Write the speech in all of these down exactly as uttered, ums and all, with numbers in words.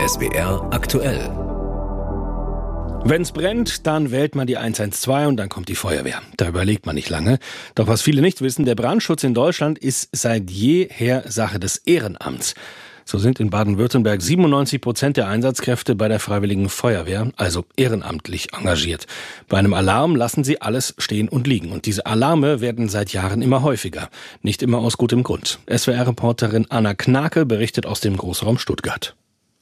S W R aktuell. Wenn's brennt, dann wählt man die eins eins zwei und dann kommt die Feuerwehr. Da überlegt man nicht lange. Doch was viele nicht wissen, der Brandschutz in Deutschland ist seit jeher Sache des Ehrenamts. So sind in Baden-Württemberg siebenundneunzig Prozent der Einsatzkräfte bei der Freiwilligen Feuerwehr, also ehrenamtlich engagiert. Bei einem Alarm lassen sie alles stehen und liegen. Und diese Alarme werden seit Jahren immer häufiger. Nicht immer aus gutem Grund. S W R-Reporterin Anna Knake berichtet aus dem Großraum Stuttgart.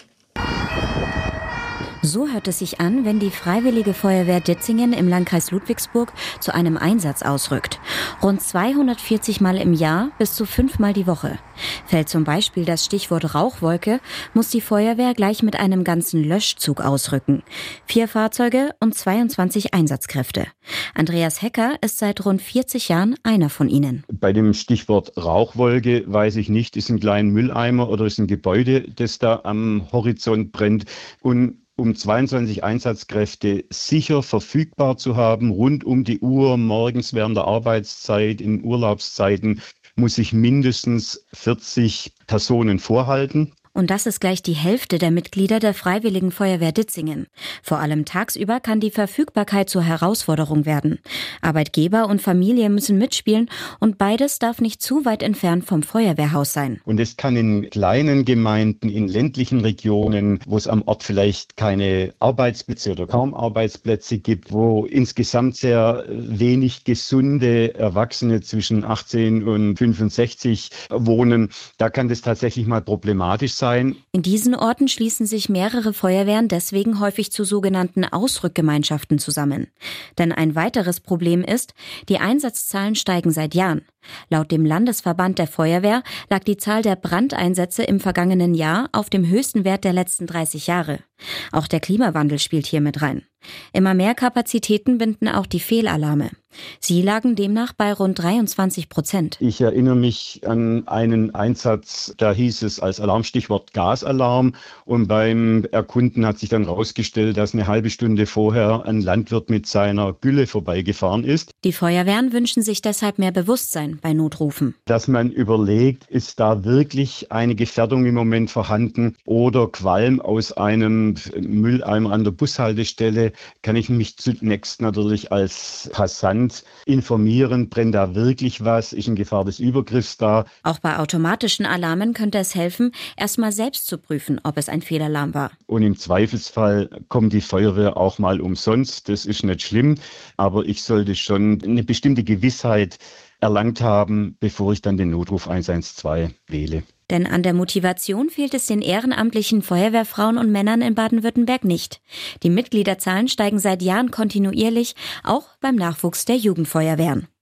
So hört es sich an, wenn die Freiwillige Feuerwehr Ditzingen im Landkreis Ludwigsburg zu einem Einsatz ausrückt. Rund zweihundertvierzig Mal im Jahr bis zu fünfmal die Woche. Fällt zum Beispiel das Stichwort Rauchwolke, muss die Feuerwehr gleich mit einem ganzen Löschzug ausrücken. Vier Fahrzeuge und zweiundzwanzig Einsatzkräfte. Andreas Hecker ist seit rund vierzig Jahren einer von ihnen. Bei dem Stichwort Rauchwolke weiß ich nicht, ist ein kleiner Mülleimer oder ist ein Gebäude, das da am Horizont brennt. Und um zweiundzwanzig Einsatzkräfte sicher verfügbar zu haben, rund um die Uhr, morgens während der Arbeitszeit, in Urlaubszeiten, muss ich mindestens vierzig Personen vorhalten. Und das ist gleich die Hälfte der Mitglieder der Freiwilligen Feuerwehr Ditzingen. Vor allem tagsüber kann die Verfügbarkeit zur Herausforderung werden. Arbeitgeber und Familie müssen mitspielen und beides darf nicht zu weit entfernt vom Feuerwehrhaus sein. Und es kann in kleinen Gemeinden, in ländlichen Regionen, wo es am Ort vielleicht keine Arbeitsplätze oder kaum Arbeitsplätze gibt, wo insgesamt sehr wenig gesunde Erwachsene zwischen achtzehn und fünfundsechzig wohnen, da kann das tatsächlich mal problematisch sein. In diesen Orten schließen sich mehrere Feuerwehren deswegen häufig zu sogenannten Ausrückgemeinschaften zusammen. Denn ein weiteres Problem ist, die Einsatzzahlen steigen seit Jahren. Laut dem Landesverband der Feuerwehr lag die Zahl der Brandeinsätze im vergangenen Jahr auf dem höchsten Wert der letzten dreißig Jahre. Auch der Klimawandel spielt hier mit rein. Immer mehr Kapazitäten binden auch die Fehlalarme. Sie lagen demnach bei rund dreiundzwanzig Prozent. Ich erinnere mich an einen Einsatz, da hieß es als Alarmstichwort Gasalarm und beim Erkunden hat sich dann herausgestellt, dass eine halbe Stunde vorher ein Landwirt mit seiner Gülle vorbeigefahren ist. Die Feuerwehren wünschen sich deshalb mehr Bewusstsein bei Notrufen. Dass man überlegt, ist da wirklich eine Gefährdung im Moment vorhanden oder Qualm aus einem Mülleimer an der Bushaltestelle, kann ich mich zunächst natürlich als Passant informieren, brennt da wirklich was, ist in Gefahr des Übergriffs da. Auch bei automatischen Alarmen könnte es helfen, erstmal selbst zu prüfen, ob es ein Fehlalarm war. Und im Zweifelsfall kommt die Feuerwehr auch mal umsonst, das ist nicht schlimm, aber ich sollte schon eine bestimmte Gewissheit erlangt haben, bevor ich dann den Notruf eins eins zwei wähle. Denn an der Motivation fehlt es den ehrenamtlichen Feuerwehrfrauen und Männern in Baden-Württemberg nicht. Die Mitgliederzahlen steigen seit Jahren kontinuierlich, auch beim Nachwuchs der Jugendfeuerwehren.